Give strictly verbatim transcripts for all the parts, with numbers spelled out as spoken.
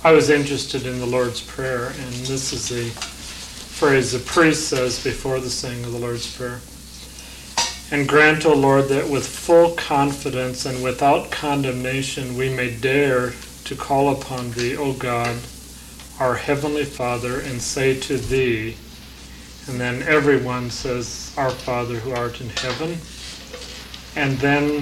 I was interested in the Lord's Prayer, and this is the phrase the priest says before the saying of the Lord's Prayer. And grant, O Lord, that with full confidence and without condemnation we may dare to call upon Thee, O God, our Heavenly Father, and say to Thee, and then everyone says, Our Father who art in heaven, and then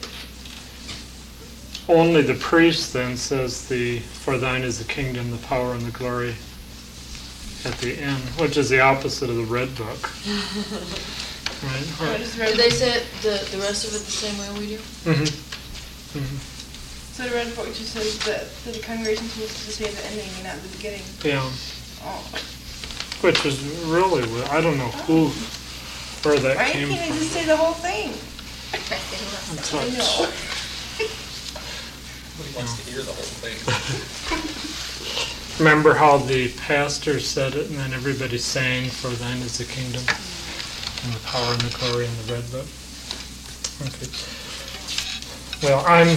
only the priest then says, the for Thine is the kingdom, the power, and the glory at the end, which is the opposite of the Red Book. Right? Did they say it, the, the rest of it the same way we do? Mm-hmm. Mm-hmm. So the Red Book just says that, that the congregation is supposed to say the ending and not the beginning. Yeah. Oh. Which was really, I don't know who, where that Why came can't from. I just say the whole thing? That's I what- know. Nobody wants to hear the whole thing. Remember how the pastor said it, and then everybody sang, For Thine is the kingdom, and the power, and the glory, and the Red Book? Okay. Well, I'm...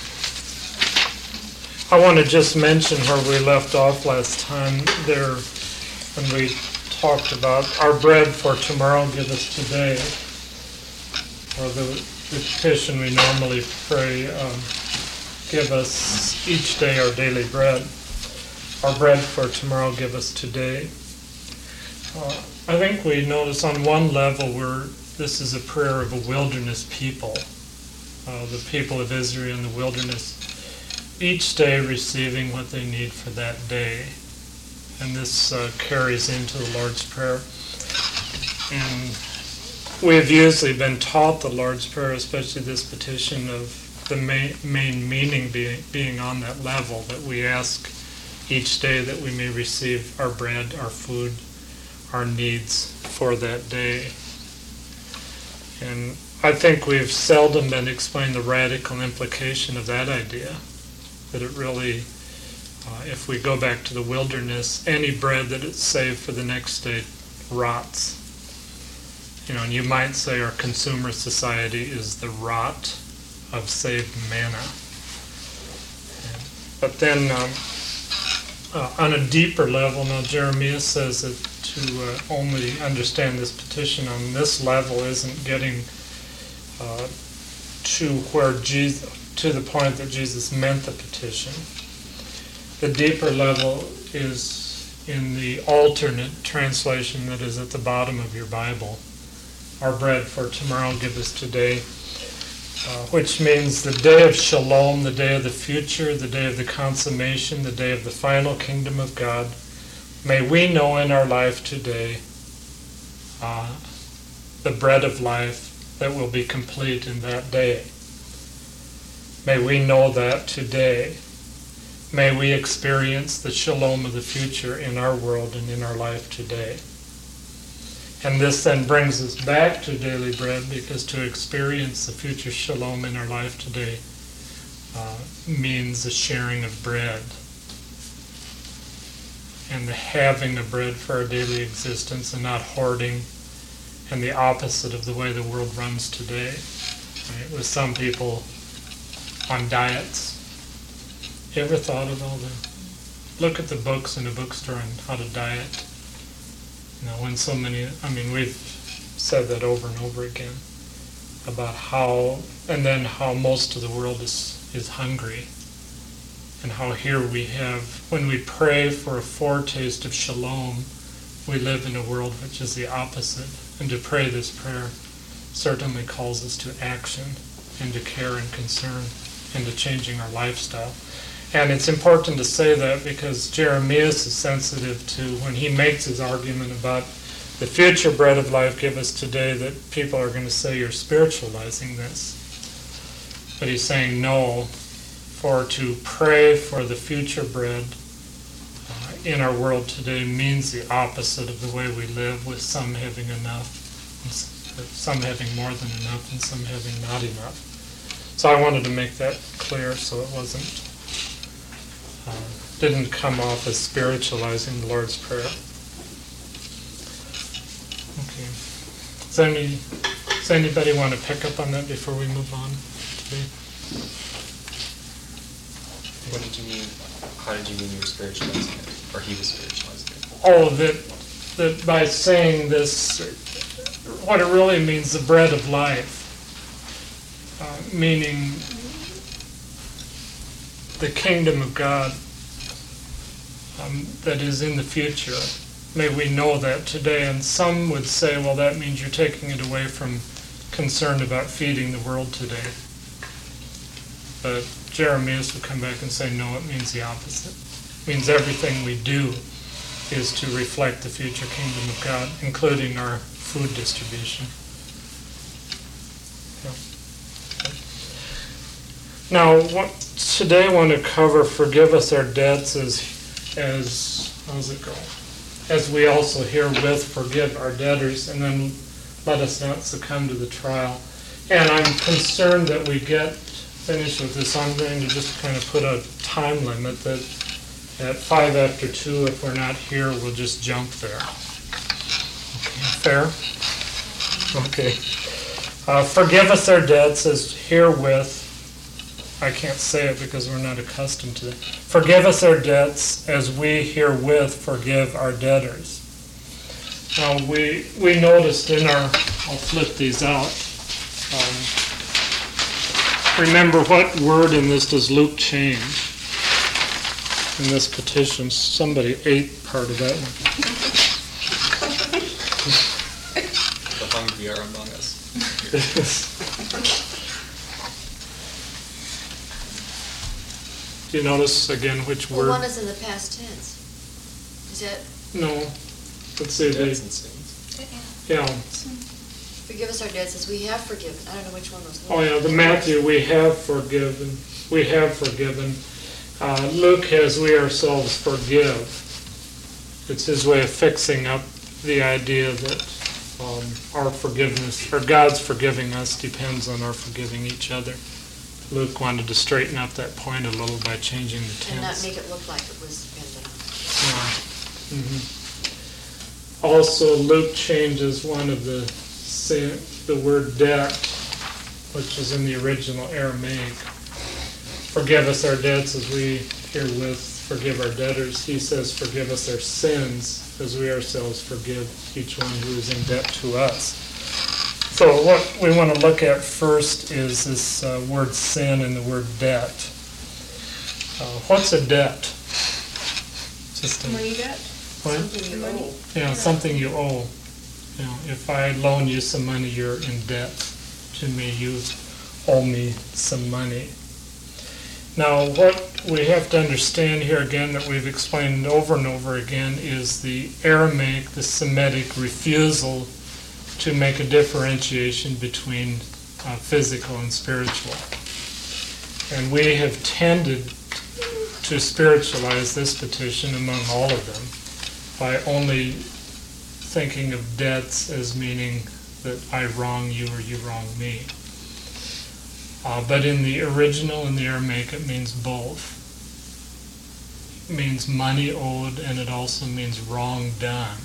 I want to just mention where we left off last time there, when we talked about our bread for tomorrow, give us today, or the, the petition we normally pray, um, give us each day our daily bread. Our bread for tomorrow, give us today. Uh, I think we notice on one level where this is a prayer of a wilderness people, uh, the people of Israel in the wilderness, each day receiving what they need for that day. And this uh, carries into the Lord's Prayer. And we have usually been taught the Lord's Prayer, especially this petition, of the main, main meaning being, being on that level, that we ask each day that we may receive our bread, our food, our needs for that day. And I think we've seldom been explained the radical implication of that idea, that it really, uh, if we go back to the wilderness, any bread that is saved for the next day rots. You know, and you might say our consumer society is the rot of saved manna. And, but then um, uh, on a deeper level, now Jeremiah says that to uh, only understand this petition on this level isn't getting uh, to where Jesus, to the point that Jesus meant the petition. The deeper level is in the alternate translation that is at the bottom of your Bible. Our bread for tomorrow give us today, uh, which means the day of shalom, the day of the future, the day of the consummation, the day of the final kingdom of God. May we know in our life today uh, the bread of life that will be complete in that day. May we know that today. May we experience the shalom of the future in our world and in our life today. And this then brings us back to daily bread, because to experience the future shalom in our life today uh, means the sharing of bread and the having of bread for our daily existence and not hoarding, and the opposite of the way the world runs today. Right? With some people on diets. You ever thought of all the... Look at the books in a bookstore on how to diet. You know, when so many... I mean, we've said that over and over again about how... And then how most of the world is, is hungry. And how here we have... When we pray for a foretaste of shalom, we live in a world which is the opposite. And to pray this prayer certainly calls us to action and to care and concern and to changing our lifestyle. And it's important to say that because Jeremiah is sensitive to, when he makes his argument about the future bread of life give us today, that people are going to say you're spiritualizing this. But he's saying no, for to pray for the future bread uh, in our world today means the opposite of the way we live, with some having enough, and some having more than enough, and some having not enough. So I wanted to make that clear so it wasn't, uh, didn't come off as spiritualizing the Lord's Prayer. Okay. Does, any, does anybody want to pick up on that before we move on today? What did you mean? How did you mean you were spiritualizing it? Or he was spiritualizing it? Oh, that, that by saying this, what it really means, the bread of life, uh, meaning the kingdom of God um, that is in the future. May we know that today. And some would say, well, that means you're taking it away from concern about feeding the world today. But Jeremias would come back and say, no, it means the opposite. It means everything we do is to reflect the future kingdom of God, including our food distribution. Yeah. Now, what today I want to cover, forgive us our debts, as, as how's it go? As we also herewith forgive our debtors, and then let us not succumb to the trial. And I'm concerned that we get finished with this. I'm going to just kind of put a time limit that at five after two, if we're not here, we'll just jump there. Okay, fair? Okay. Uh, forgive us our debts as herewith, I can't say it because we're not accustomed to it. Forgive us our debts as we herewith forgive our debtors. Now, we we noticed in our, I'll flip these out. Um, remember, what word in this does Luke change? In this petition, somebody ate part of that one. The hungry are among us. Do you notice again which Well, word? one is in the past tense. Is that, No. Let's say Debts they. and sins. Yeah. forgive us our debts as we have forgiven. I don't know which one was. Oh yeah, the Matthew, we have forgiven. We have forgiven. Uh, Luke has we ourselves forgive. It's his way of fixing up the idea that um, our forgiveness, or God's forgiving us, depends on our forgiving each other. Luke wanted to straighten up that point a little by changing the tense. And not make it look like it was dependent on. Yeah. Mhm. Also, Luke changes one of the sin, the word debt, which is in the original Aramaic. Forgive us our debts as we herewith forgive our debtors. He says, forgive us our sins as we ourselves forgive each one who is in debt to us. So what we want to look at first is this uh, word sin and the word debt. Uh, what's a debt? Just a, Money debt? what? Something you Money. owe. Yeah, something you owe. You know, if I loan you some money, you're in debt to me. You owe me some money. Now, what we have to understand here again, that we've explained over and over again, is the Aramaic, the Semitic refusal to make a differentiation between uh, physical and spiritual. And we have tended to spiritualize this petition among all of them by only thinking of debts as meaning that I wrong you or you wrong me. Uh, but in the original, in the Aramaic, it means both. It means money owed, and it also means wrong done.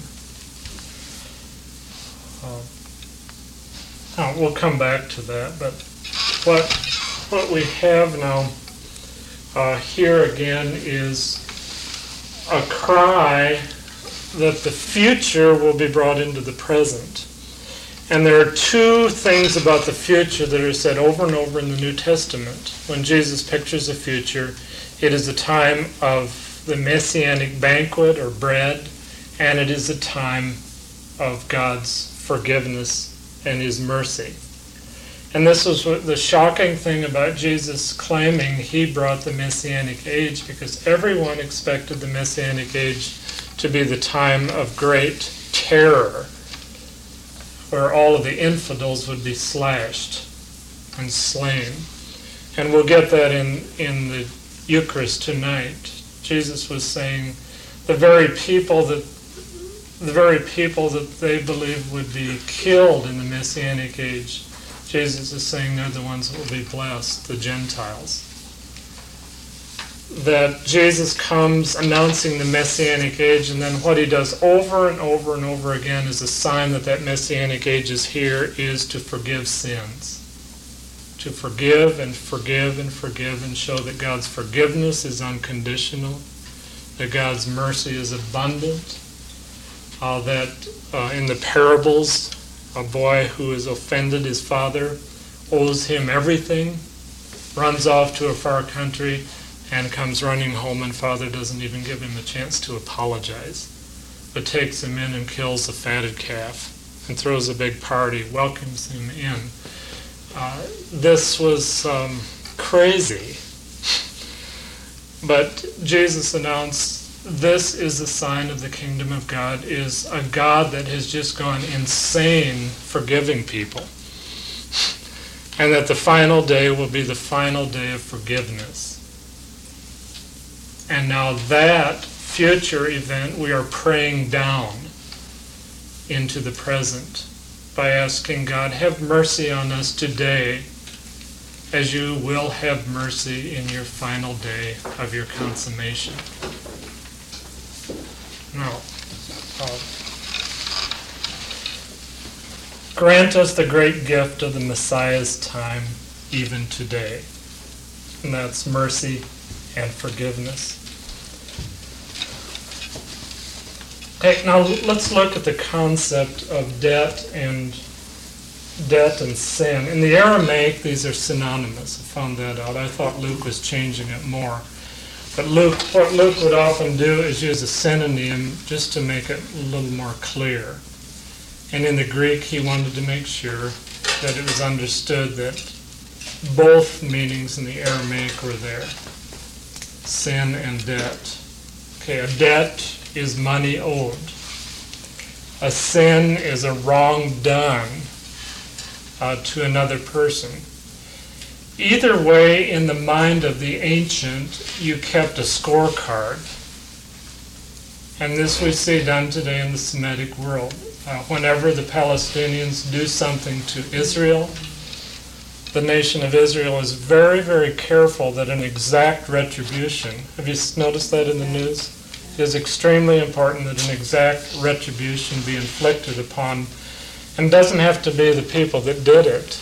Uh, now, we'll come back to that, but what what we have now uh, here again is a cry that the future will be brought into the present. And there are two things about the future that are said over and over in the New Testament. When Jesus pictures the future, it is a time of the Messianic banquet or bread, and it is a time of God's forgiveness and His mercy. And this was what the shocking thing about Jesus claiming He brought the Messianic age, because everyone expected the Messianic age to be the time of great terror, where all of the infidels would be slashed and slain. And we'll get that in, in the Eucharist tonight. Jesus was saying the very people that the very people that they believe would be killed in the Messianic age, Jesus is saying they're the ones that will be blessed, the Gentiles. That Jesus comes announcing the Messianic age, and then what he does over and over and over again as a sign that that Messianic age is here is to forgive sins. to forgive and forgive and forgive and show that God's forgiveness is unconditional, that God's mercy is abundant, uh, that uh, in the parables, a boy who has offended his father owes him everything, runs off to a far country, and comes running home, and father doesn't even give him a chance to apologize, but takes him in and kills a fatted calf and throws a big party, welcomes him in. Uh, this was um, crazy. But Jesus announced, this is a sign of the kingdom of God, is a God that has just gone insane forgiving people. And that the final day will be the final day of forgiveness. And now that future event we are praying down into the present by asking God, have mercy on us today as you will have mercy in your final day of your consummation. Now, uh, grant us the great gift of the Messiah's time even today. And that's mercy and forgiveness. Okay, now let's look at the concept of debt and debt and sin. In the Aramaic, these are synonymous. I found that out. I thought Luke was changing it more. But Luke, what Luke would often do is use a synonym just to make it a little more clear. And in the Greek, he wanted to make sure that it was understood that both meanings in the Aramaic were there. Sin and debt. Okay, a debt is money owed. A sin is a wrong done uh, to another person. Either way, in the mind of the ancient, you kept a scorecard. And this we see done today in the Semitic world. Uh, whenever the Palestinians do something to Israel, the nation of Israel is very, very careful that an exact retribution, have you noticed that in the news? It is extremely important that an exact retribution be inflicted upon, and doesn't have to be the people that did it.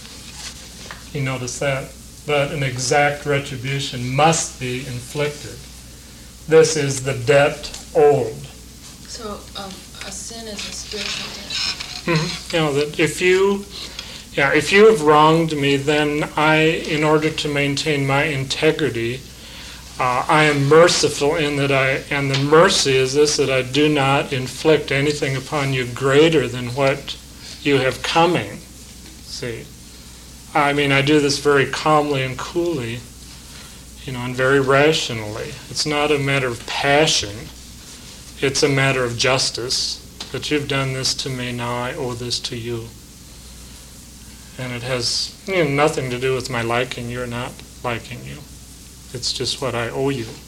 You notice that? But an exact retribution must be inflicted. This is the debt owed. So, um, a sin is a spiritual debt. Mm-hmm. You know, that if you, yeah, if you have wronged me, then I, in order to maintain my integrity, uh, I am merciful in that I, and the mercy is this, that I do not inflict anything upon you greater than what you have coming. See, I mean, I do this very calmly and coolly, you know, and very rationally. It's not a matter of passion. It's a matter of justice, that you've done this to me, now I owe this to you. And it has, you know, nothing to do with my liking you or not liking you. It's just what I owe you,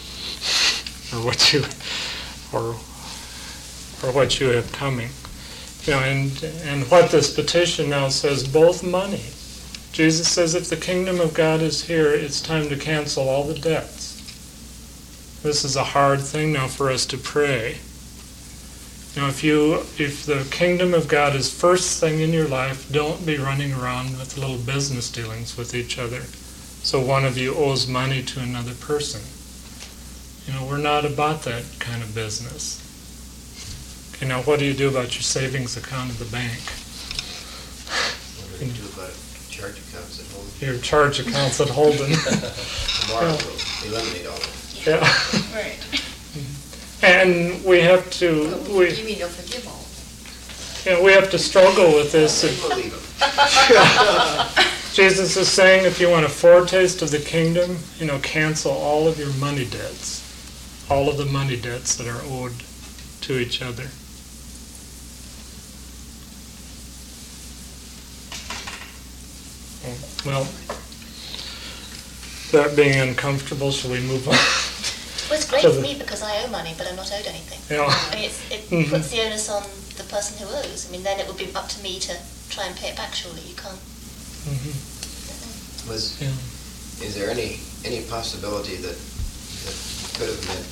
or what you, or or what you have coming. You know, and and what this petition now says, both money. Jesus says, if the kingdom of God is here, it's time to cancel all the debts. This is a hard thing now for us to pray. You know, if you, if the kingdom of God is first thing in your life, don't be running around with little business dealings with each other. So one of you owes money to another person. You know, we're not about that kind of business. Okay, now what do you do about your savings account at the bank? What do you do about charge accounts at home? Your charge accounts at Holden. Tomorrow we'll eliminate all of Yeah. Right. And we have to, You we, mean you'll forgive all? you know, we have to struggle with this. them. We'll leave them. Jesus is saying, if you want a foretaste of the kingdom, you know, cancel all of your money debts, all of the money debts that are owed to each other. Well, that being uncomfortable, shall we move on? Well, it's great So for the- me because I owe money, but I'm not owed anything. Yeah. I mean, it's, it Mhm. puts the onus on the person who owes. I mean, then it would be up to me to try and pay it back, surely. You can't. Mhm. Was, Yeah. is there any, any possibility that, that could have meant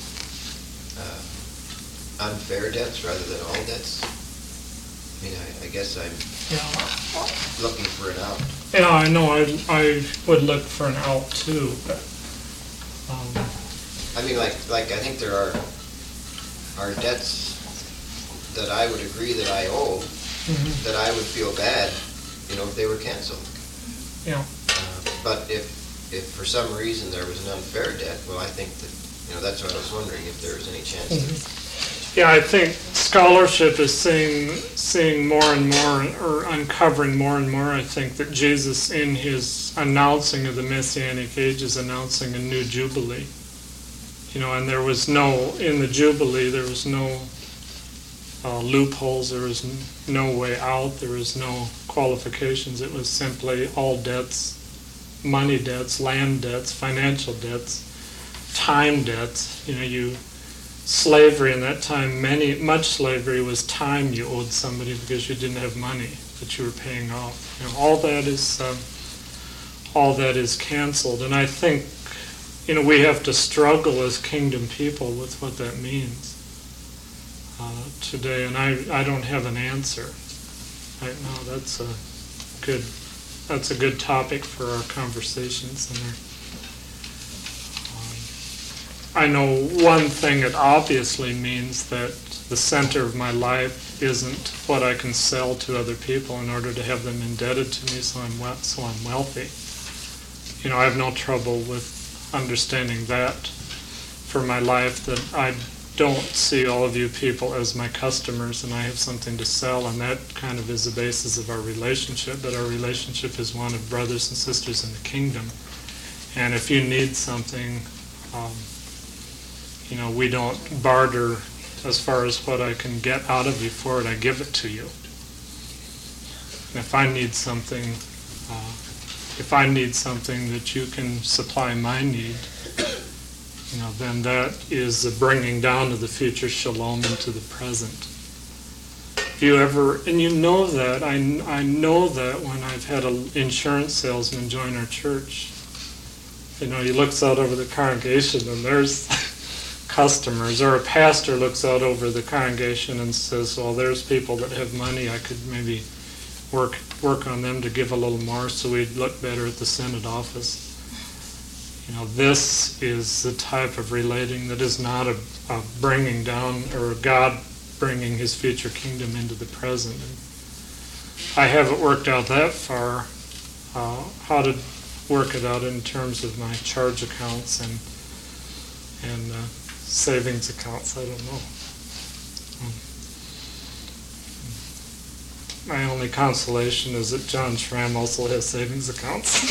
uh, unfair debts rather than all debts? I mean, I, I guess I'm Yeah. looking for an out. Yeah, I know, I, I would look for an out too, but, um, I mean, like, like, I think there are, are debts that I would agree that I owe, mhm, that I would feel bad, you know, if they were canceled. yeah. Uh, But if, if for some reason there was an unfair debt, well, I think that, you know, that's what I was wondering, if there was any chance Mhm. that, Yeah, I think scholarship is seeing, seeing more and more, or uncovering more and more, I think, that Jesus, in his announcing of the Messianic age, is announcing a new Jubilee. You know, and there was no, in the Jubilee, there was no uh, loopholes, there was n- no way out, there was no qualifications. It was simply all debts, money debts, land debts, financial debts, time debts. You know, you slavery in that time, many much slavery was time you owed somebody because you didn't have money that you were paying off. You know, all that is um, all that is canceled, and I think, you know, we have to struggle as kingdom people with what that means uh, today, and I I don't have an answer right now. That's a good that's a good topic for our conversations and our. I know one thing it obviously means, that the center of my life isn't what I can sell to other people in order to have them indebted to me so I'm we- so I'm wealthy. You know, I have no trouble with understanding that for my life, that I don't see all of you people as my customers and I have something to sell, and that kind of is the basis of our relationship, but our relationship is one of brothers and sisters in the kingdom. And if you need something, um, you know, we don't barter as far as what I can get out of you for it, I give it to you. And if I need something, uh, if I need something that you can supply my need, you know, then that is the bringing down of the future shalom into the present. If you ever, and you know that, I, I know that when I've had an insurance salesman join our church, you know, he looks out over the congregation and there's customers, or a pastor looks out over the congregation and says, well, there's people that have money, I could maybe work work on them to give a little more so we'd look better at the Senate office. You know, this is the type of relating that is not a, a bringing down, or God bringing his future kingdom into the present. I haven't worked out that far, uh, how to work it out in terms of my charge accounts and and uh, savings accounts, I don't know. My only consolation is that John Schramm also has savings accounts.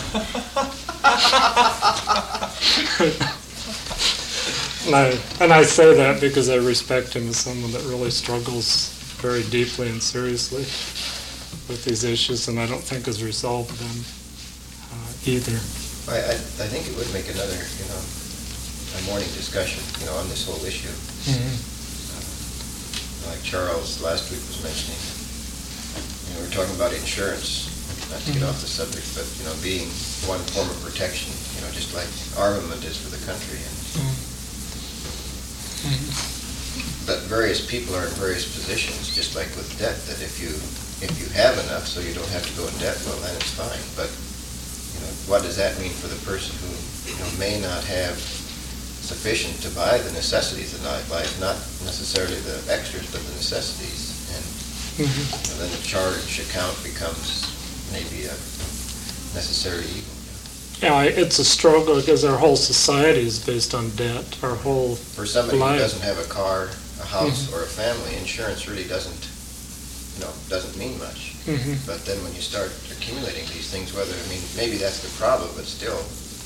and, I, and I say that because I respect him as someone that really struggles very deeply and seriously with these issues, and I don't think has resolved them uh, either. I, I, I think it would make another, you know, a morning discussion, you know, on this whole issue. Mm-hmm. Uh, like Charles last week was mentioning, you know, we're talking about insurance, not to get Mhm. off the subject, but, you know, being one form of protection, you know, just like armament is for the country. And Mm-hmm. but various people are in various positions, just like with debt, that if you, if you have enough so you don't have to go in debt, well, then it's fine. But, you know, what does that mean for the person who, you know, may not have sufficient to buy the necessities of life, not necessarily the extras, but the necessities? And Mm-hmm. you know, then the charge account becomes maybe a necessary evil. Yeah, it's a struggle because our whole society is based on debt. Our whole For somebody who life. doesn't have a car, a house, Mhm. or a family, insurance really doesn't, you know, doesn't mean much. Mhm. But then when you start accumulating these things, whether, I mean, maybe that's the problem, but still,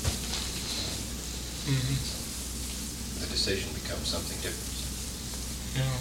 Mhm. the decision becomes something different. Yeah.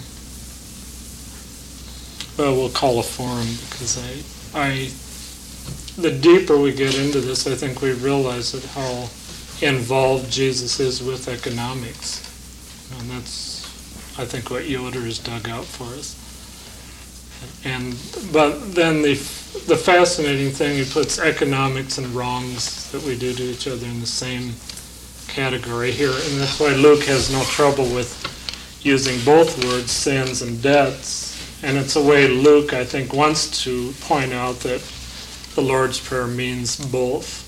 Well, we'll call a forum because I, I, the deeper we get into this, I think we realize that how involved Jesus is with economics, and that's, I think, what Yoder has dug out for us. And but then the the fascinating thing, he puts economics and wrongs that we do to each other in the same category here, and that's why Luke has no trouble with using both words, sins and debts. And it's a way Luke, I think, wants to point out that the Lord's Prayer means both.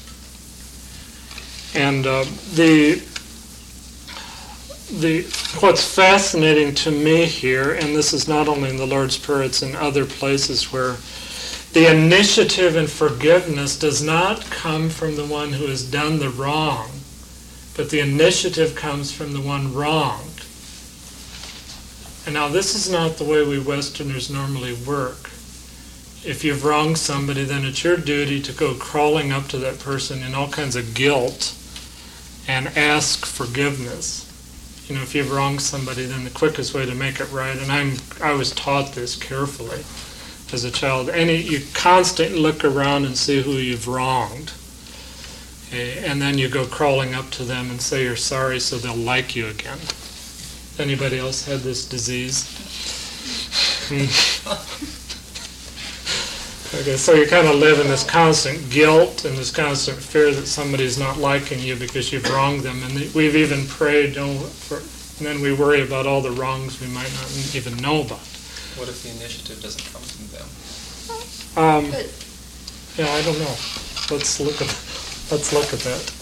And uh, the the what's fascinating to me here, and this is not only in the Lord's Prayer, it's in other places where the initiative in forgiveness does not come from the one who has done the wrong, but the initiative comes from the one wronged. And now this is not the way we Westerners normally work. If you've wronged somebody, then it's your duty to go crawling up to that person in all kinds of guilt and ask forgiveness. You know, if you've wronged somebody, then the quickest way to make it right, and I'm I was taught this carefully as a child, any you constantly look around and see who you've wronged. Okay, and then you go crawling up to them and say you're sorry so they'll like you again. Anybody else had this disease? Okay, so you kind of live in this constant guilt and this constant fear that somebody's not liking you because you've wronged them. And we've even prayed, oh, for, and then we worry about all the wrongs we might not even know about. What if the initiative doesn't come from them? Um, yeah, I don't know. Let's look at let's look at that.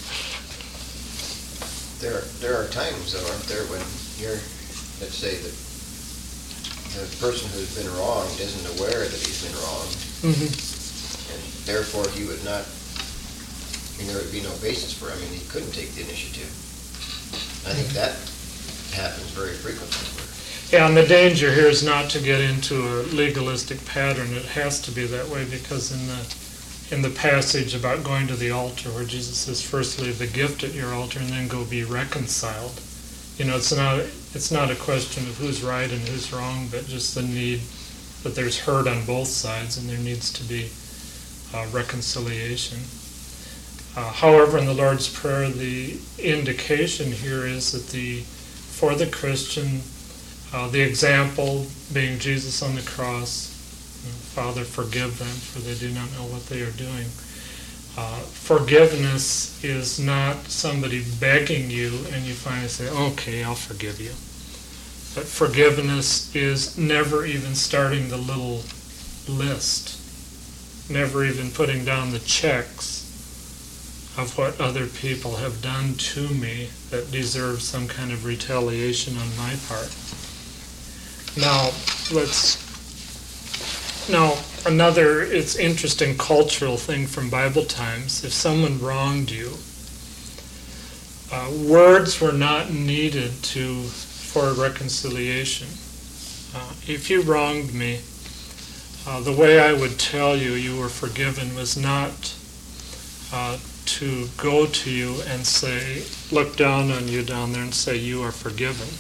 There, there are times, though, aren't there, when you're, let's say, the, the person who's been wronged isn't aware that he's been wronged, Mm-hmm. and therefore he would not, I mean, there would be no basis for him, and he couldn't take the initiative. I think that happens very frequently. Yeah, and the danger here is not to get into a legalistic pattern. It has to be that way because in the in the passage about going to the altar where Jesus says, first leave the gift at your altar and then go be reconciled. You know, it's not it's not a question of who's right and who's wrong, but just the need that there's hurt on both sides and there needs to be uh, reconciliation. Uh, however, in the Lord's Prayer, the indication here is that the for the Christian, Uh, the example being Jesus on the cross, you know, Father, forgive them, for they do not know what they are doing. Uh, forgiveness is not somebody begging you and you finally say, okay, I'll forgive you. But forgiveness is never even starting the little list, never even putting down the checks of what other people have done to me that deserve some kind of retaliation on my part. Now, let's, now another, it's interesting cultural thing from Bible times. If someone wronged you, uh, words were not needed to, for reconciliation. Uh, if you wronged me, uh, the way I would tell you you were forgiven was not uh, to go to you and say, look down on you down there and say you are forgiven.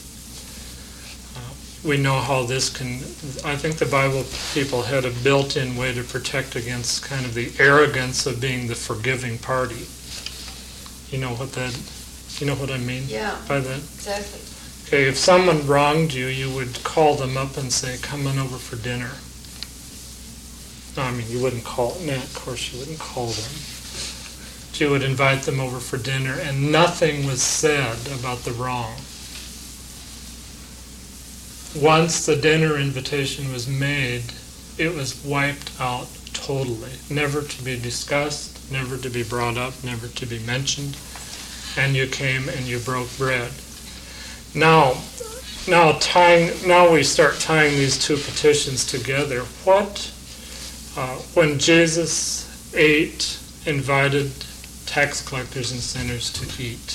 We know how this can, I think the Bible people had a built-in way to protect against kind of the arrogance of being the forgiving party. You know what that, you know what I mean Yeah. by that? Exactly. Okay, if someone wronged you, you would call them up and say, come on over for dinner. No, I mean, you wouldn't call, no, of course you wouldn't call them. But you would invite them over for dinner and nothing was said about the wrong. Once the dinner invitation was made, it was wiped out totally, never to be discussed, never to be brought up, never to be mentioned, and you came and you broke bread. Now, now tying, now we start tying these two petitions together. What, uh, when Jesus ate, invited tax collectors and sinners to eat,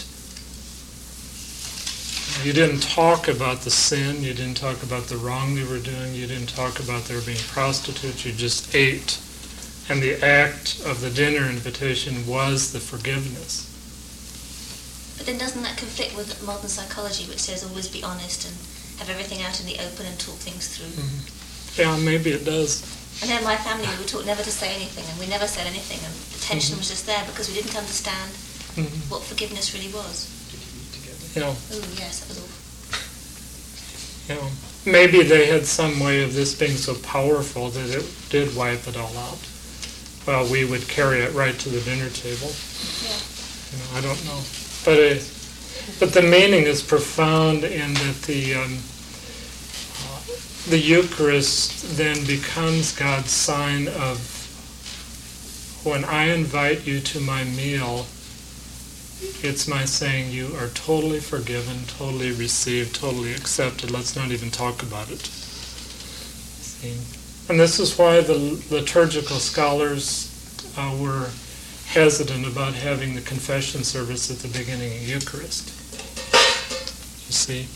you didn't talk about the sin, you didn't talk about the wrong they were doing, you didn't talk about their being prostitutes, you just ate. And the act of the dinner invitation was the forgiveness. But then doesn't that conflict with modern psychology, which says always be honest and have everything out in the open and talk things through? Mm-hmm. Yeah, maybe it does. And then my family, we were taught never to say anything, and we never said anything, and the tension Mm-hmm. was just there because we didn't understand Mm-hmm. what forgiveness really was. You know, Oh yes, that was awful. you know, maybe they had some way of this being so powerful that it did wipe it all out. Well, we would carry it right to the dinner table. Yeah. You know, I don't know. But it, but the meaning is profound in that the um, uh, the Eucharist then becomes God's sign of when I invite you to my meal, it's my saying you are totally forgiven, totally received, totally accepted. Let's not even talk about it. See? And this is why the liturgical scholars uh, were hesitant about having the confession service at the beginning of Eucharist. You see?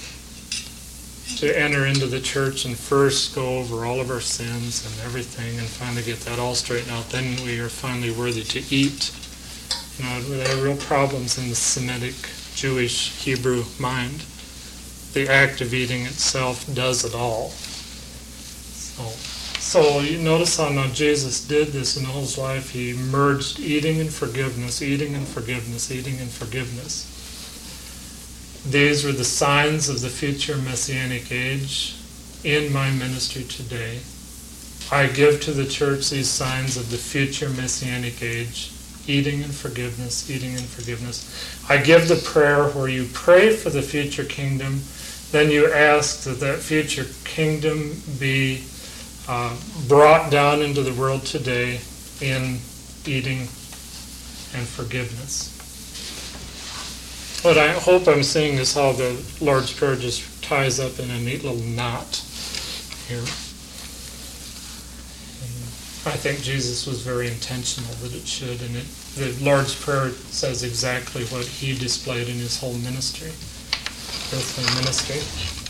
To enter into the church and first go over all of our sins and everything and finally get that all straightened out, then we are finally worthy to eat. You know, there are real problems in the Semitic, Jewish, Hebrew mind. The act of eating itself does it all. So, so you notice how now Jesus did this in his life. He merged eating and forgiveness, eating and forgiveness, eating and forgiveness. These were the signs of the future Messianic age in my ministry today. I give to the church these signs of the future Messianic age, eating and forgiveness, eating and forgiveness. I give the prayer where you pray for the future kingdom, then you ask that that future kingdom be uh, brought down into the world today in eating and forgiveness. What I hope I'm seeing is how the Lord's Prayer just ties up in a neat little knot here. I think Jesus was very intentional that it should, and it, the Lord's Prayer says exactly what he displayed in his whole ministry, earthly ministry.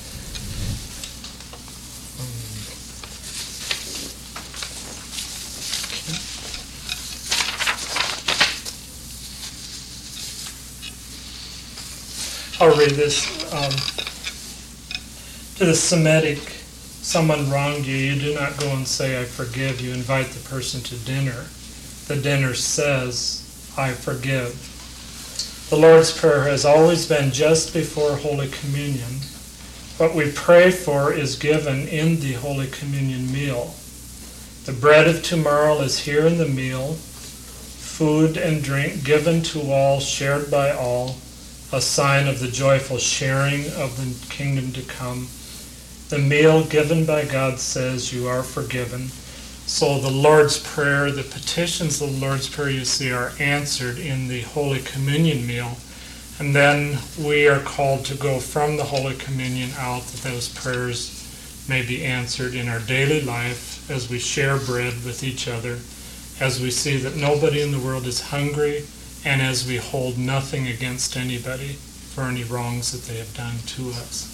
I'll read this. Um, to the Semitic, someone wronged you, you do not go and say, I forgive. You invite the person to dinner. The dinner says, I forgive. The Lord's Prayer has always been just before Holy Communion. What we pray for is given in the Holy Communion meal. The bread of tomorrow is here in the meal, food and drink given to all, shared by all, a sign of the joyful sharing of the kingdom to come. The meal given by God says you are forgiven. So the Lord's Prayer, the petitions of the Lord's Prayer, you see, are answered in the Holy Communion meal. And then we are called to go from the Holy Communion out that those prayers may be answered in our daily life as we share bread with each other, as we see that nobody in the world is hungry, and as we hold nothing against anybody for any wrongs that they have done to us.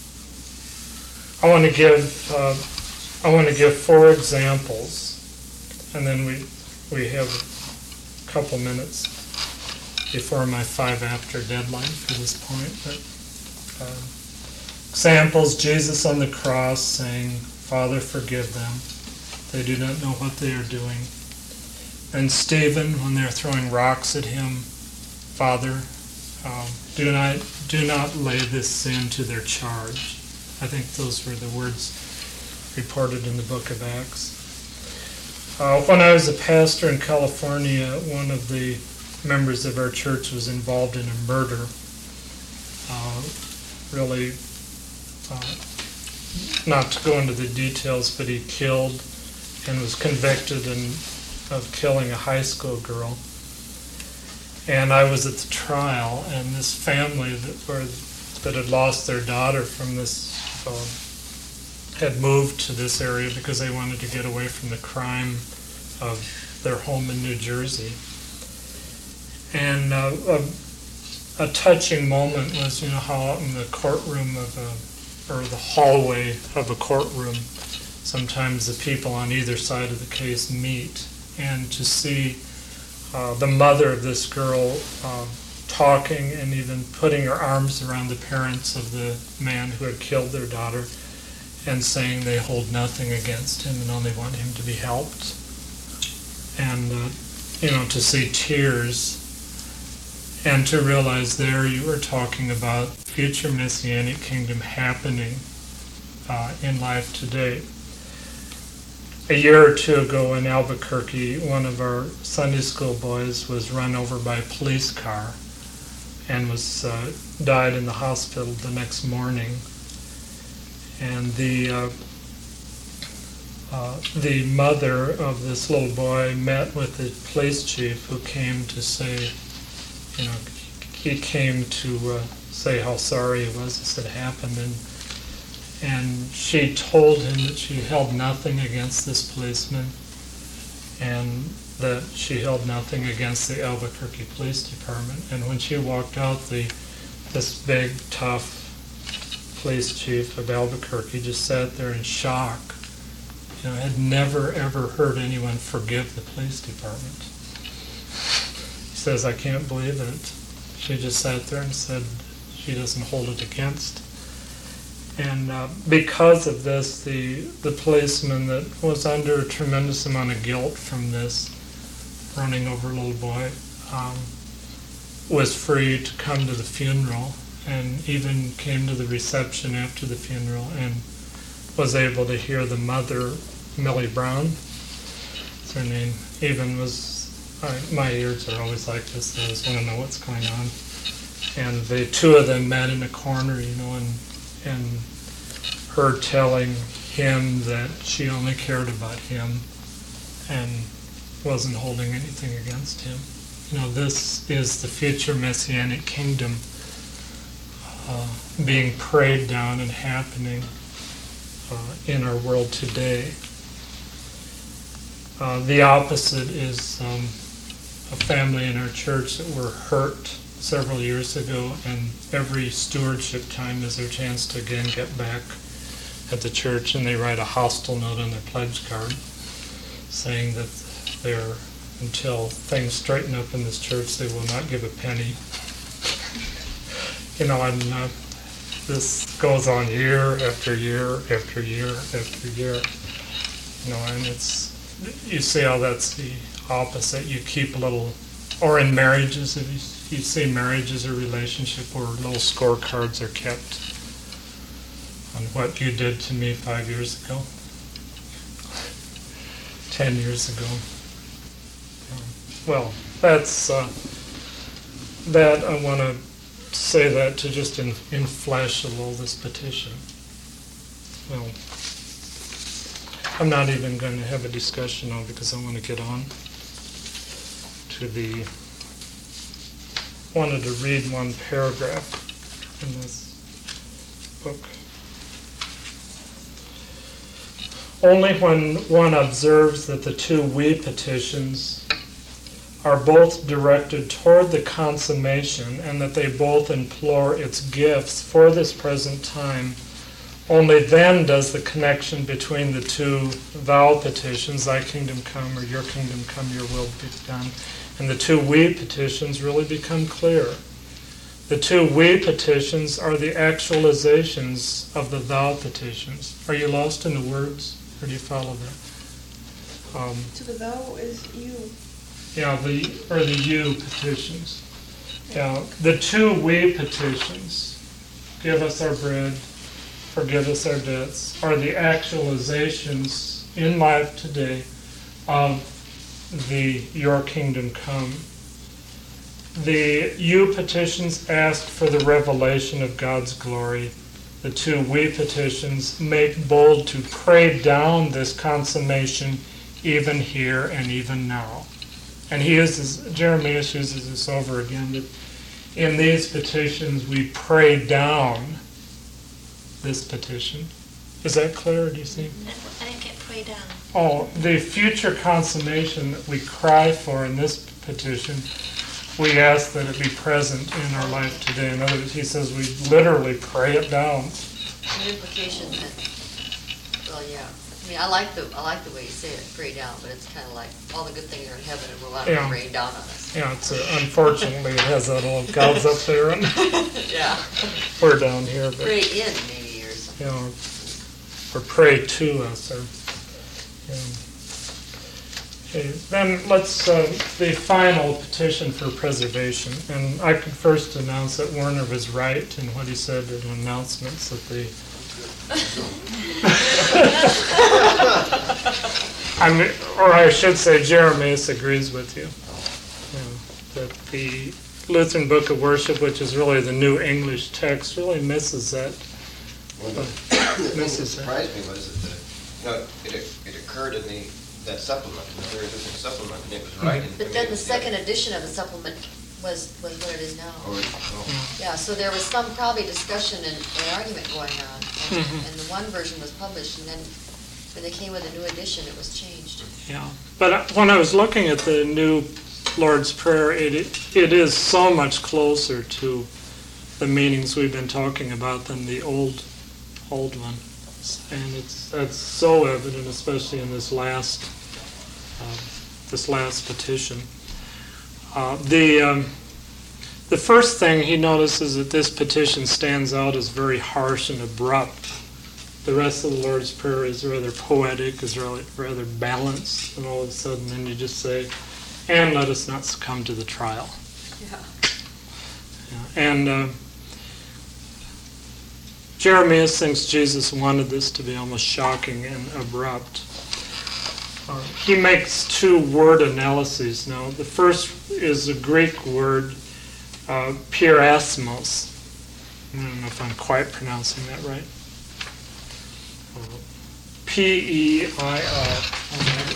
I want to give uh, I want to give four examples, and then we we have a couple minutes before my five after deadline for this point. But uh, examples: Jesus on the cross saying, "Father, forgive them; they do not know what they are doing." And Stephen, when they're throwing rocks at him, Father, um, do not do not lay this sin to their charge. I think those were the words reported in the book of Acts. Uh, when I was a pastor in California, one of the members of our church was involved in a murder. Uh, really, uh, not to go into the details, but he killed and was convicted and of killing a high school girl. And I was at the trial, and this family that were that had lost their daughter from this uh, had moved to this area because they wanted to get away from the crime of their home in New Jersey. And uh, a, a touching moment was, you know, how out in the courtroom of a, or the hallway of a courtroom, sometimes the people on either side of the case meet. And to see uh, the mother of this girl uh, talking and even putting her arms around the parents of the man who had killed their daughter and saying they hold nothing against him and only want him to be helped. And, uh, you know, to see tears and to realize there you were talking about future Messianic kingdom happening uh, in life today. A year or two ago in Albuquerque, one of our Sunday school boys was run over by a police car and was uh, died in the hospital the next morning. And the uh, uh, the mother of this little boy met with the police chief, who came to say, you know, he came to uh, say how sorry he was this had happened, and and she told him that she held nothing against this policeman, and that she held nothing against the Albuquerque Police Department. And when she walked out, the this big, tough police chief of Albuquerque just sat there in shock. You know, had never, ever heard anyone forgive the police department. He says, I can't believe it. She just sat there and said she doesn't hold it against. And uh, because of this, the, the policeman that was under a tremendous amount of guilt from this, running over a little boy, um, was free to come to the funeral, and even came to the reception after the funeral, and was able to hear the mother, Millie Brown, that's her name, even was, I, my ears are always like this, I always want to know what's going on. And the two of them met in a corner, you know, and and her telling him that she only cared about him and wasn't holding anything against him. You know, this is the future Messianic kingdom uh, being prayed down and happening uh, in our world today. Uh, the opposite is um, a family in our church that were hurt several years ago, and every stewardship time is their chance to again get back at the church, and they write a hostile note on their pledge card saying that they're, until things straighten up in this church, they will not give a penny. You know, and uh, this goes on year after year after year after year. You know, and it's, you see how that's the opposite. You keep a little, or in marriages, if you, you see marriage as a relationship where little scorecards are kept on what you did to me five years ago, ten years ago. Um, well, that's, uh, that I want to say that to just in, inflesh a little this petition. Well, I'm not even going to have a discussion now because I want to get on to the, wanted to read one paragraph in this book. Only when one observes that the two we petitions are both directed toward the consummation and that they both implore its gifts for this present time, only then does the connection between the two vow petitions, thy kingdom come or your kingdom come, your will be done, and the two we petitions really become clear. The two we petitions are the actualizations of the thou petitions. Are you lost in the words? Or do you follow that? Um, So the thou is you. Yeah, the, or the you petitions. Yeah, the two we petitions, give us our bread, forgive us our debts, are the actualizations in life today of the your kingdom come. The you petitions ask for the revelation of God's glory. The two we petitions make bold to pray down this consummation even here and even now. And he uses, Jeremias uses this over again, that in these petitions we pray down this petition. Is that clear, do you see? I didn't get pray down. Oh, the future consummation that we cry for in this petition, we ask that it be present in our life today. In other words, he says we literally pray it down. The implication that, well, yeah. I mean, I like the I like the way you say it, pray down, but it's kind of like all the good things are in heaven and we're allowed Yeah. to rain down on us. Yeah, it's uh, unfortunately it has that old God's up there and Yeah. we're down here. But, Pray in maybe or something. you know, or pray to us. Or, yeah. Okay, then let's, uh, the final petition for preservation. And I could first announce that Werner was right in what he said in announcements that the I mean, or I should say Jeremias agrees with you. Yeah, that the Lutheran Book of Worship, which is really the New English text, really misses that. Well, the the thing that Misses that. surprised me was that No, it, it occurred in the, that supplement, in the very different supplement, and it was right. and- I But mean, then it the was second other- edition of the supplement was, was what it is now. Oh, it- oh. Yeah, so there was some probably discussion and, and argument going on, and, and the one version was published, and then when they came with a new edition, it was changed. Yeah, but uh, when I was looking at the new Lord's Prayer, it it is so much closer to the meanings we've been talking about than the old old one, and it's that's so evident, especially in this last uh, this last petition. Uh, the um, the first thing he notices that this petition stands out as very harsh and abrupt. The rest of the Lord's Prayer is rather poetic, is rather, rather balanced, and all of a sudden then you just say, and let us not succumb to the trial. Yeah. Yeah. And uh, Jeremiah thinks Jesus wanted this to be almost shocking and abrupt. Uh, he makes two word analyses now. The first is a Greek word, uh, pierasmos. I don't know if I'm quite pronouncing that right. P E I R.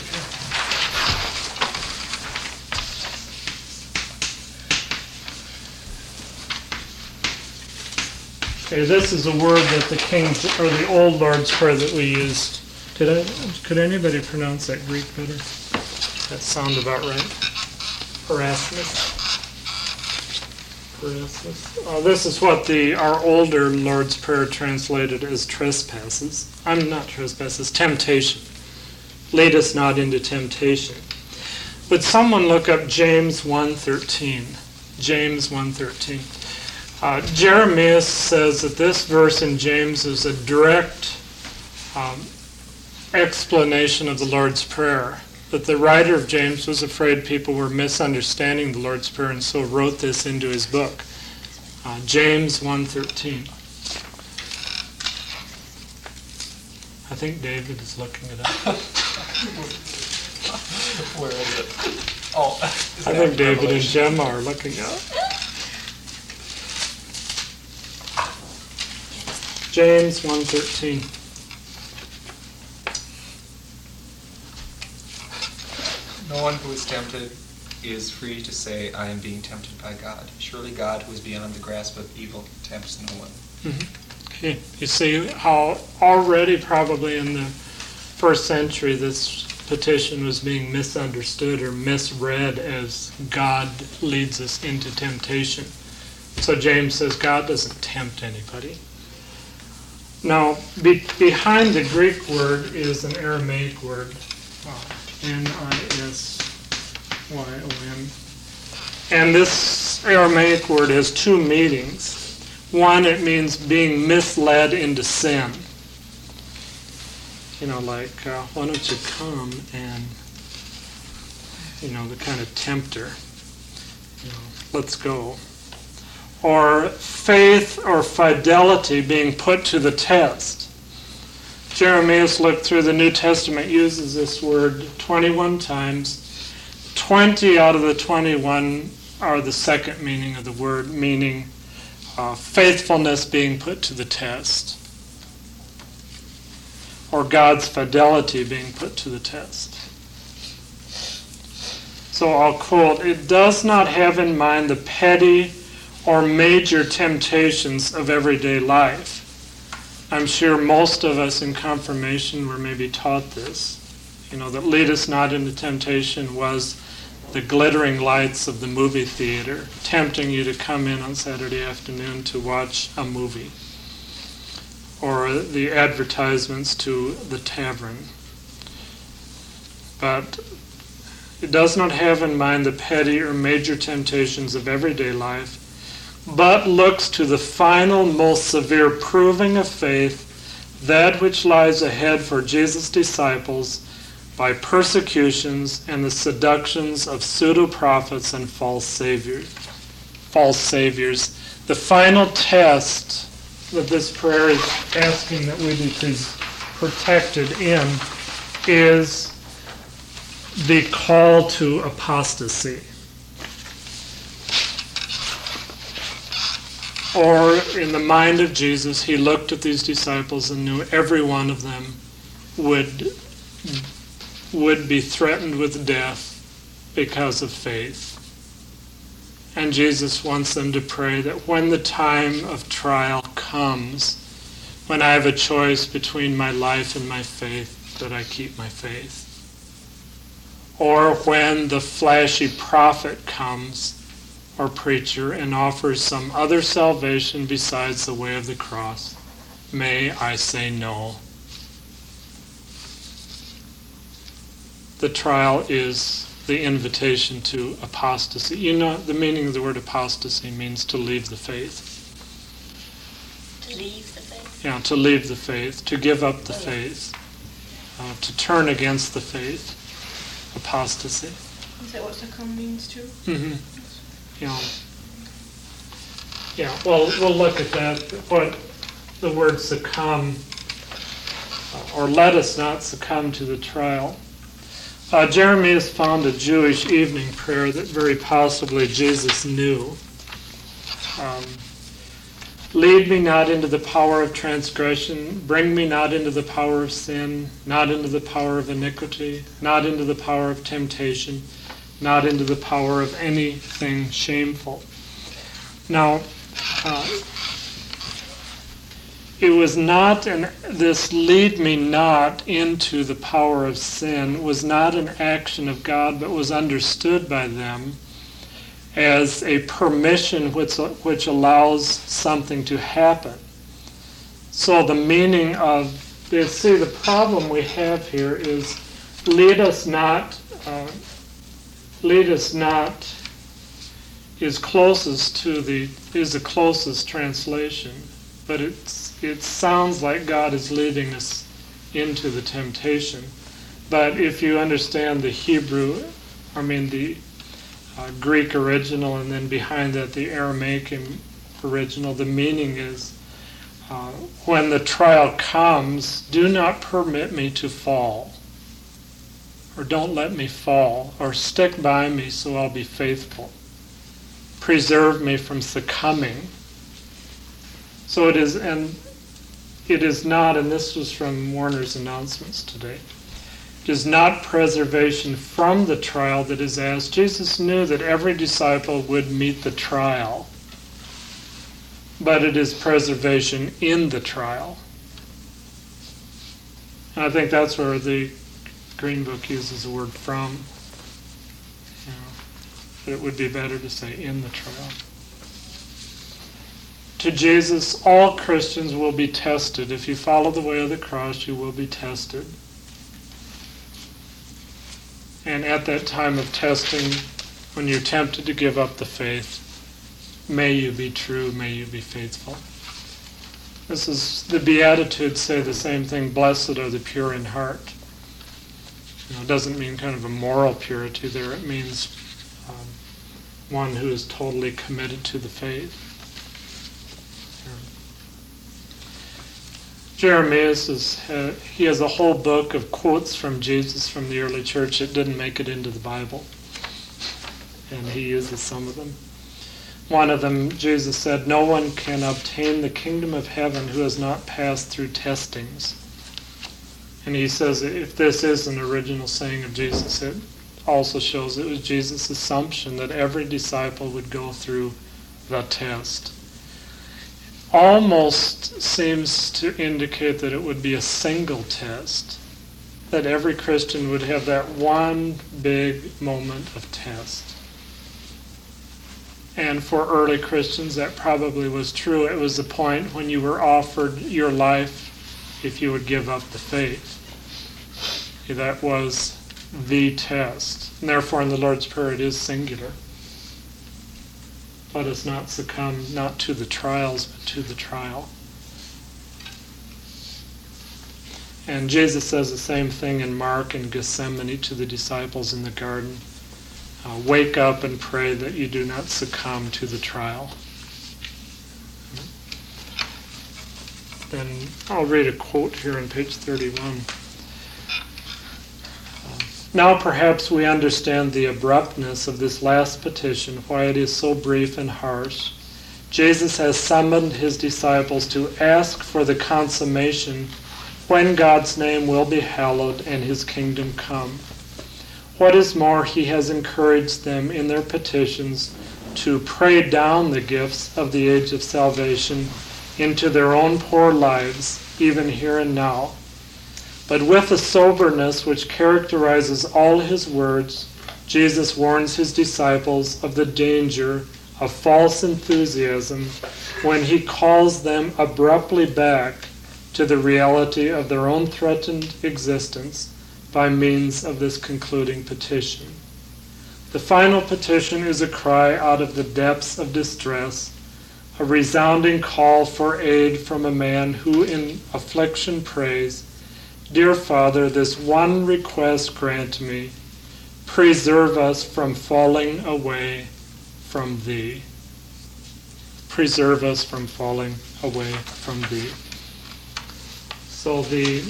Okay, this is a word that the King, or the Old Lord's Prayer that we used. Did I, could anybody pronounce that Greek better? That sound about right? Erasmus. Erasmus. Uh, this is what the our older Lord's Prayer translated as trespasses. I'm not trespasses, temptation. Lead us not into temptation. Would someone look up James one thirteen? James one thirteen. Uh, Jeremiah says that this verse in James is a direct um, explanation of the Lord's Prayer, that the writer of James was afraid people were misunderstanding the Lord's Prayer and so wrote this into his book. Uh, James one thirteen. I think David is looking it up. Where is it? Oh. is I that think David and Revelation? Gemma are looking up. James one thirteen. No one who is tempted is free to say, I am being tempted by God. Surely God, who is beyond the grasp of evil, tempts no one. Mm-hmm. Okay. You see how already probably in the first century this petition was being misunderstood or misread as God leads us into temptation. So James says God doesn't tempt anybody. Now, be, behind the Greek word is an Aramaic word, uh, N I S Y O N. And this Aramaic word has two meanings. One, it means being misled into sin. You know, like, uh, why don't you come and, you know, the kind of tempter. You know, let's go. Or faith or fidelity being put to the test. Jeremiah looked through the New Testament, uses this word twenty-one times. twenty out of the twenty-one are the second meaning of the word, meaning uh, faithfulness being put to the test, or God's fidelity being put to the test. So I'll quote, it does not have in mind the petty or major temptations of everyday life. I'm sure most of us in confirmation were maybe taught this. You know, that lead us not into temptation was the glittering lights of the movie theater, tempting you to come in on Saturday afternoon to watch a movie. Or the advertisements to the tavern. But it does not have in mind the petty or major temptations of everyday life, but looks to the final, most severe proving of faith, that which lies ahead for Jesus' disciples by persecutions and the seductions of pseudo-prophets and false saviors. False saviors. The final test that this prayer is asking that we be protected in is the call to apostasy. Or in the mind of Jesus, he looked at these disciples and knew every one of them would would be threatened with death because of faith. And Jesus wants them to pray that when the time of trial comes, when I have a choice between my life and my faith, that I keep my faith. Or when the flashy prophet comes, or preacher, and offers some other salvation besides the way of the cross, may I say no. The trial is the invitation to apostasy. You know, the meaning of the word apostasy means to leave the faith. To leave the faith? Yeah, to leave the faith, to give up the faith, uh, to turn against the faith. Apostasy. Is that what succumb means too? Mm-hmm. Yeah. Yeah, well, we'll look at that. What the word succumb, uh, or let us not succumb to the trial. Uh, Jeremias found a Jewish evening prayer that very possibly Jesus knew. Um, Lead me not into the power of transgression. Bring me not into the power of sin, not into the power of iniquity, not into the power of temptation, not into the power of anything shameful. Now, uh, it was not an, this lead me not into the power of sin was not an action of God, but was understood by them as a permission which, which allows something to happen. So the meaning of this, see, the problem we have here is lead us not, uh, lead us not is closest to the, is the closest translation, but it's, it sounds like God is leading us into the temptation. But if you understand the Hebrew, I mean the Uh, Greek original, and then behind that the Aramaic original, the meaning is, uh, when the trial comes, do not permit me to fall, or don't let me fall, or stick by me so I'll be faithful. Preserve me from succumbing. So it is, and it is not, and this was from Warner's announcements today, it is not preservation from the trial that is asked. Jesus knew that every disciple would meet the trial, but it is preservation in the trial. And I think that's where the Green Book uses the word from. You know, but it would be better to say in the trial. To Jesus, all Christians will be tested. If you follow the way of the cross, you will be tested. And at that time of testing, when you're tempted to give up the faith, may you be true, may you be faithful. This is, the Beatitudes say the same thing, blessed are the pure in heart. You know, it doesn't mean kind of a moral purity there, it means um, one who is totally committed to the faith. Jeremias is, uh, he has a whole book of quotes from Jesus from the early church. It didn't make it into the Bible, and he uses some of them. One of them, Jesus said, no one can obtain the kingdom of heaven who has not passed through testings. And he says, if this is an original saying of Jesus, it also shows it was Jesus' assumption that every disciple would go through the test. Almost seems to indicate that it would be a single test, that every Christian would have that one big moment of test. And for early Christians, that probably was true. It was the point when you were offered your life if you would give up the faith. That was the test. And therefore in the Lord's Prayer it is singular. Let us not succumb not to the trials, but to the trial. And Jesus says the same thing in Mark and Gethsemane to the disciples in the garden. Uh, wake up and pray that you do not succumb to the trial. Then I'll read a quote here on page thirty-one. Now perhaps we understand the abruptness of this last petition, why it is so brief and harsh. Jesus has summoned his disciples to ask for the consummation when God's name will be hallowed and his kingdom come. What is more, he has encouraged them in their petitions to pray down the gifts of the age of salvation into their own poor lives, even here and now. But with the soberness which characterizes all his words, Jesus warns his disciples of the danger of false enthusiasm when he calls them abruptly back to the reality of their own threatened existence by means of this concluding petition. The final petition is a cry out of the depths of distress, a resounding call for aid from a man who in affliction prays, "Dear Father, this one request grant me, preserve us from falling away from thee." Preserve us from falling away from thee. So the,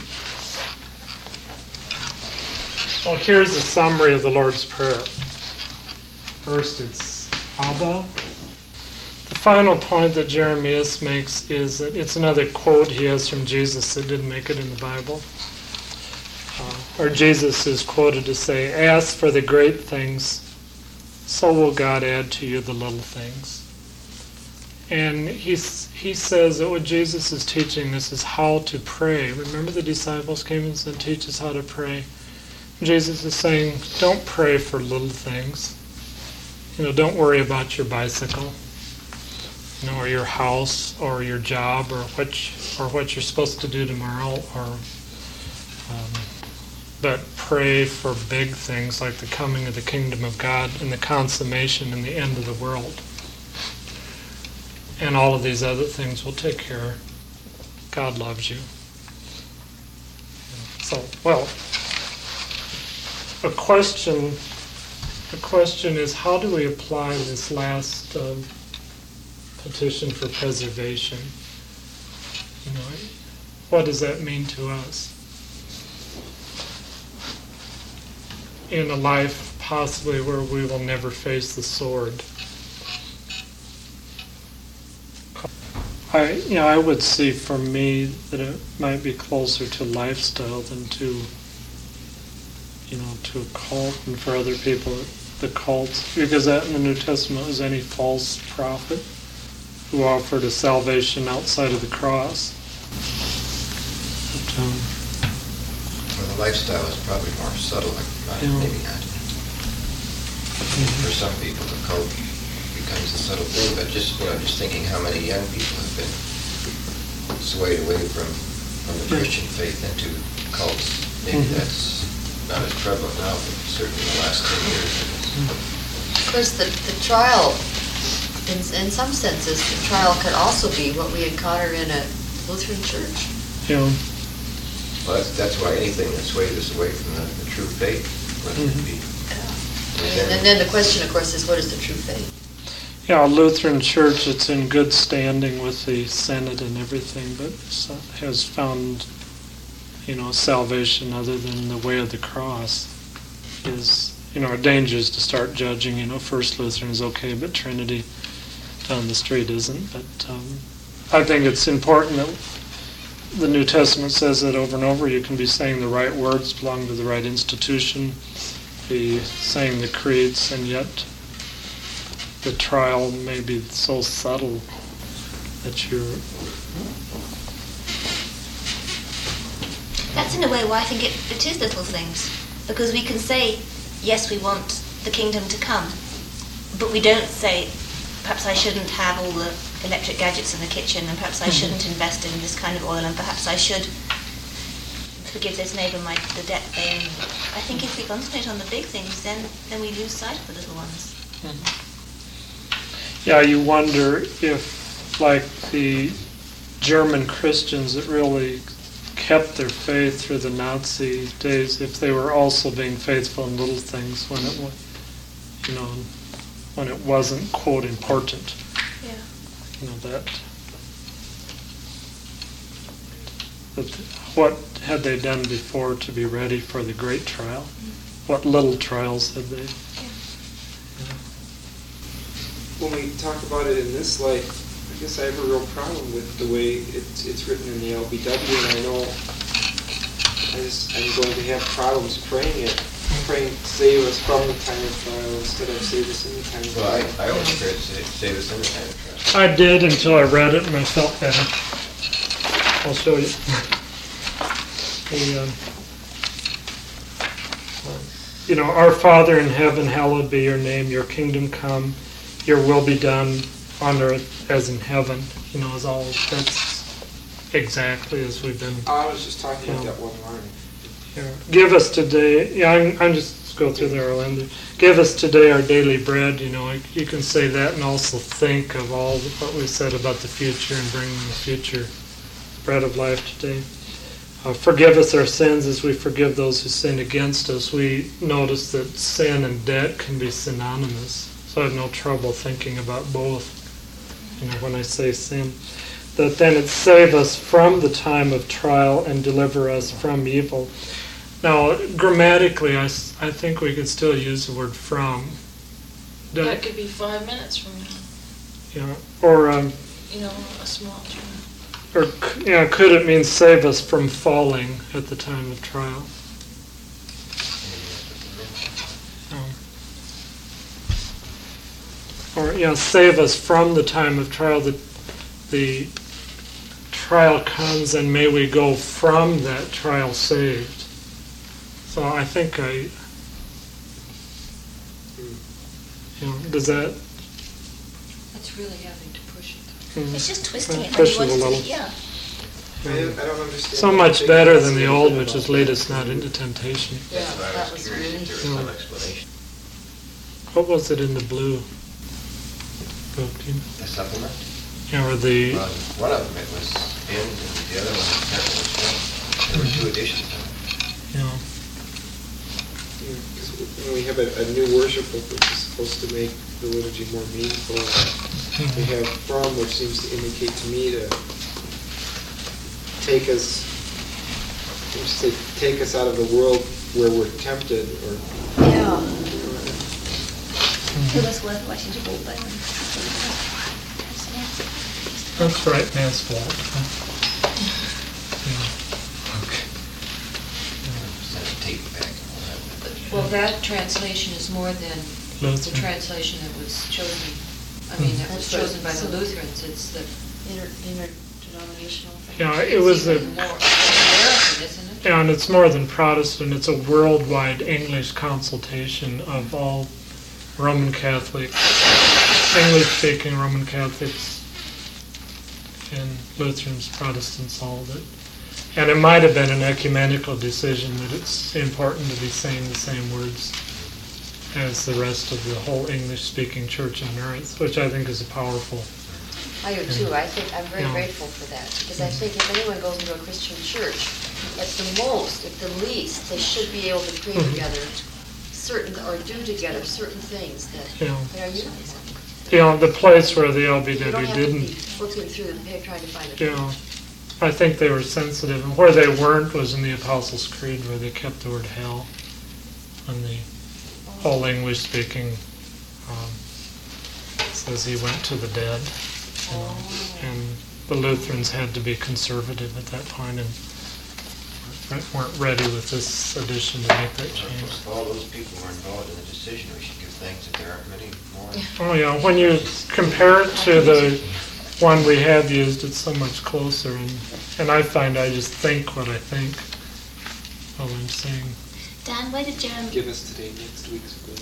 well, here's a summary of the Lord's Prayer. First, it's Abba. The final point that Jeremias makes is that it's another quote he has from Jesus that didn't make it in the Bible. Uh, or Jesus is quoted to say, "Ask for the great things, so will God add to you the little things." And he's, he says that what Jesus is teaching us is how to pray. Remember the disciples came and said, "Teach us how to pray." Jesus is saying, don't pray for little things. You know, don't worry about your bicycle, you know, or your house, or your job, or what, or what you're supposed to do tomorrow, or um, but pray for big things like the coming of the kingdom of God and the consummation and the end of the world. And all of these other things will take care. God loves you. So, well, a question, the question is, how do we apply this last um, petition for preservation? You know, what does that mean to us? In a life possibly where we will never face the sword. I, you know, I would see for me that it might be closer to lifestyle than to, you know, to a cult, and for other people, the cults, because that in the New Testament was any false prophet who offered a salvation outside of the cross. But, um, Well, the lifestyle is probably more subtle, like, uh, Yeah. maybe not. For some people, the cult becomes a subtle thing, but just, you know, just thinking how many young people have been swayed away from, from the Christian faith into cults. Maybe Mhm. that's not as prevalent now, but certainly in the last ten years. it is. Of course, the, the trial, in, in some senses, the trial could also be what we encounter in a Lutheran church. you know, Well, that's, that's why anything that sways us away from the, the true faith, whether it be. And, and then the question, of course, is what is the true faith? yeah, a Lutheran church that's in good standing with the Senate and everything, but so- has found, you know, salvation other than the way of the cross is, you know, our danger is to start judging, you know, First Lutheran is okay, but Trinity down the street isn't. But um, I think it's important that the New Testament says that over and over. You can be saying the right words, belong to the right institution, be saying the creeds, and yet the trial may be so subtle that you're... That's in a way why I think it, it is little things. Because we can say, yes, we want the kingdom to come, but we don't say, perhaps I shouldn't have all the electric gadgets in the kitchen, and perhaps I shouldn't invest in this kind of oil, and perhaps I should forgive this neighbour my the debt they owe me. I think if we concentrate on the big things, then, then we lose sight of the little ones. Yeah, you wonder if, like the German Christians that really kept their faith through the Nazi days, if they were also being faithful in little things when it was, you know, when it wasn't, quote, important. Yeah. You know, that, that what had they done before to be ready for the great trial? What little trials had they? When we talk about it in this light, I guess I have a real problem with the way it's, it's written in the L B W, and I know I just, I'm going to have problems praying it, praying, save us from the time of trial instead of save us in the time of Well, trial. I, I always pray to save, save us in the time of trial. I did until I read it and I felt better. I'll show you. The, um, you know, our Father in heaven, hallowed be your name, your kingdom come, your will be done on earth as in heaven. You know, is all, that's exactly as we've been. I was just talking about that one line. Yeah. Give us today, yeah, I'm, I'm just go through there, Orlando. Give us today our daily bread, you know, you can say that and also think of all what we said about the future and bringing the future bread of life today. Uh, forgive us our sins as we forgive those who sin against us. We notice that sin and debt can be synonymous, so I have no trouble thinking about both, you know, when I say sin. That then it save us from the time of trial and deliver us from evil. Now, grammatically, I, s- I think we could still use the word from. Don't- That could be five minutes from now, you know, or, um, you know, a small term. or c- you know, could it mean save us from falling at the time of trial? Um, Or, you know, save us from the time of trial. The, the trial comes and may we go from that trial saved. So I think I, you know, does that? That's really having to push it. mm, It's just twisting uh, it when push you it a want it to little. be, yeah. I, I don't understand. So what much the big better fuss than the is old, about which is that. lead us not into temptation. Yeah, That's why I that was was curious really. if there was some explanation. What was it in the blue book? do you know? The supplement? Yeah, or the, Well, one of them, it was in, and the other one, apparently was from. There were two editions of it. you know, Yeah, 'cause when we have a, a new worship book, which is supposed to make the liturgy more meaningful, we have from, which seems to indicate to me to take us, seems to say, take us out of the world where we're tempted, or, Yeah. It was worth watching the ball, but. that's right, man's fault. Yeah. Okay. Send a tape back and all that. Well, that translation is more than the Lutheran. translation that was chosen, I mean, that was That's right. chosen by the Lutherans, it's the. Inter, interdenominational thing. Yeah, it was it's a, even more American, isn't it? yeah, and it's more than Protestant, it's a worldwide English consultation of all Roman Catholics, English-speaking Roman Catholics, and Lutherans, Protestants, all of it. And it might have been an ecumenical decision that it's important to be saying the same words as the rest of the whole English-speaking church on earth, which I think is a powerful. I do too. I think, I'm very Yeah. grateful for that, because I think if anyone goes into a Christian church, at the most, at the least, they should be able to pray Mhm. together certain, or do together certain things that, Yeah. that are united. You know, the place where the L B You don't W have to be didn't, flipping through the page trying to find a. you know, I think they were sensitive, and where they weren't was in the Apostles' Creed, where they kept the word hell on the whole English-speaking, um, says he went to the dead. You know, and the Lutherans had to be conservative at that point and weren't ready with this addition to make that change. If all those people were involved in the decision, we should give thanks that there aren't many more. Oh yeah, when you compare it to the one we have used, it's so much closer, and, and I find I just think what I think while I'm saying. Dan, where did Jeremiah, give us today next week's bill.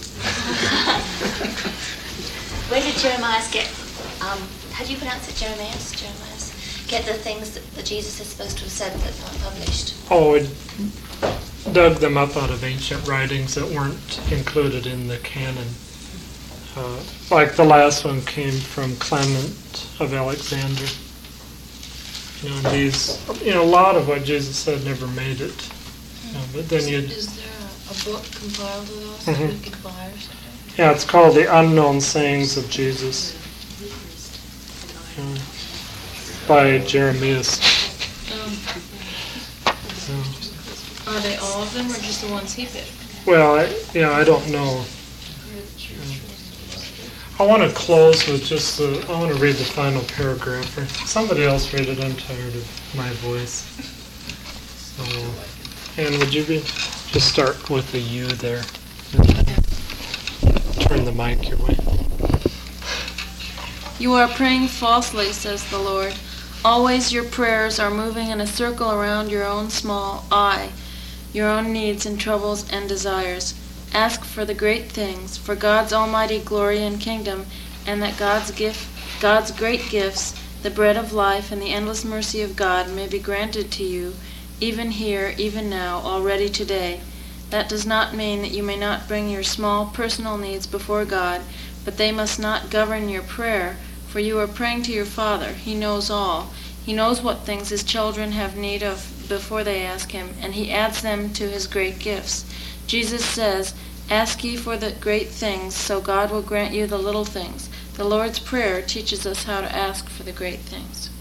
where did Jeremiah get, um, how do you pronounce it, Jeremias? Jeremias? Get the things that, that Jesus is supposed to have said that aren't published? Oh, it dug them up out of ancient writings that weren't included in the canon. Uh, like the last one came from Clement of Alexander. You know, and these, you know, a lot of what Jesus said never made it. You know, but then you, Is there a book compiled of those that we Mhm. could buy or something? yeah, it's called The Unknown Sayings of Jesus. You know, by Jeremias. Um, So, Are they all of them or just the ones he picked? well, I, yeah, I don't know. I want to close with just the, I want to read the final paragraph. Or somebody else read it, I'm tired of my voice. So, And would you be, just start with the you there. Turn the mic your way. You are praying falsely, says the Lord. Always your prayers are moving in a circle around your own small I, your own needs and troubles and desires. Ask for the great things, for God's almighty glory and kingdom, and that God's gift, God's great gifts, the bread of life and the endless mercy of God may be granted to you, even here, even now, already today. That does not mean that you may not bring your small personal needs before God, but they must not govern your prayer, for you are praying to your Father. He knows all. He knows what things his children have need of before they ask him, and he adds them to his great gifts. Jesus says, "Ask ye for the great things, so God will grant you the little things." The Lord's Prayer teaches us how to ask for the great things.